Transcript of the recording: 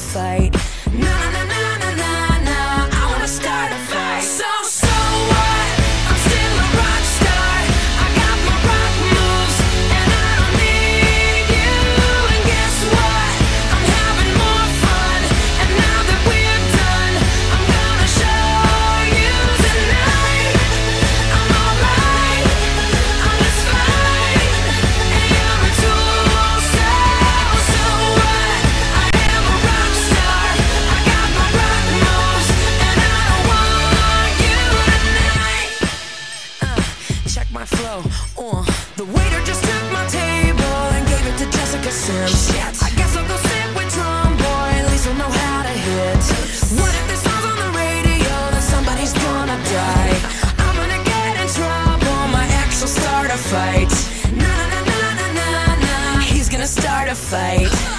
fight. Na na na na na na, I wanna start a fight. So what? I'm still a rock star. I got my rock moves, and I don't need you. And guess what? I'm having more fun. And now that we're done, I'm gonna show you tonight. I'm alright, I'm just fine, and you're a tool. So what? I am a rock star. I got my rock moves, and I don't want you tonight. Check my flow. The waiter just took my table and gave it to Jessica Sims. Shit. I guess I'll go sit with Tom Boy. At least I'll know how to hit. What if this song's on the radio? Then somebody's gonna die. I'm gonna get in trouble. My ex will start a fight. Na na na na na na. He's gonna start a fight.